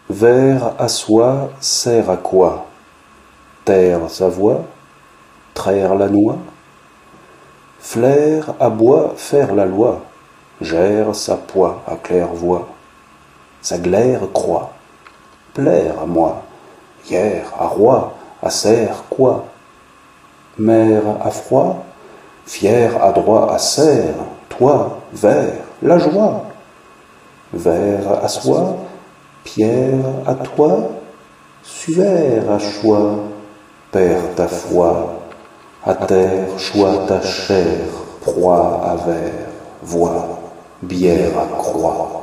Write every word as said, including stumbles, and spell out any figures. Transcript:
Vers à soi sert à quoi? Taire sa voix, traire la noix, flaire à bois faire la loi, gère sa poix à claire-voix, sa glaire croix, plaire à moi, hier à roi, à serre quoi? Mère à froid, fier à droit à serre, toi, vers, la joie, vers à soi, pierre à toi, suaire à choix, perds ta foi, à terre choix ta chair, proie à verre, voix, bière à croix.